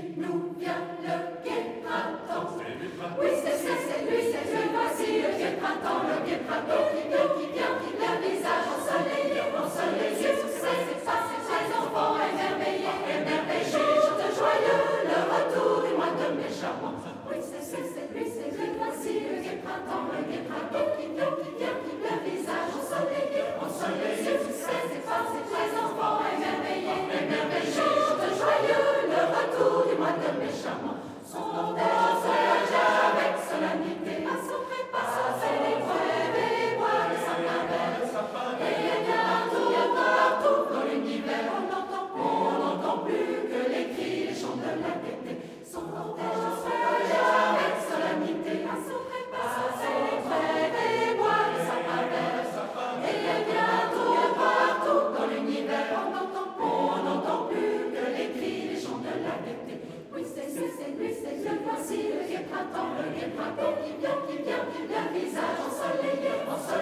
Il nous vient le gai printemps. Oui, c'est lui, c'est lui, voici le gai printemps qui vient, le visage ensoleillé, c'est les enfants émerveillés, chantent joyeux le retour du mois de mai charmant. Oui, c'est lui, voici le gai printemps qui vient, le visage ensoleillé, c'est les enfants émerveillés, chantent joyeux le retour du mois de mai charmant. Son cortège avec solennité à son trépas, célèbre et bois de sapin vert. Et bientôt, partout dans l'univers, on n'entend plus que les cris, les chants de la gaieté. Son cortège avec solennité à son trépas, célèbre et bois de sapin vert. Et bientôt, partout dans l'univers, on n'entend plus que les cris, les chants de la gaieté. Oui, c'est lui, voici le gai printemps qui vient, le visage ensoleillé,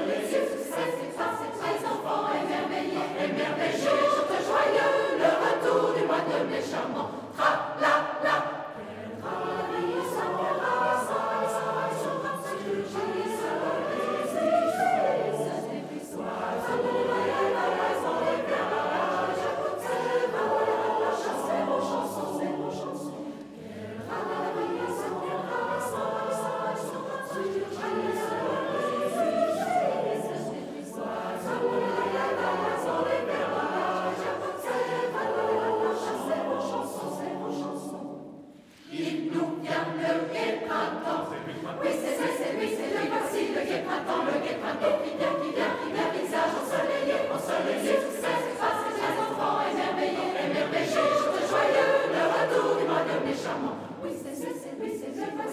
c'est les enfants émerveillés, chantent joyeux le retour du mois de mai charmant. Tra-la-la, quelle ravissant, oui, c'est lui,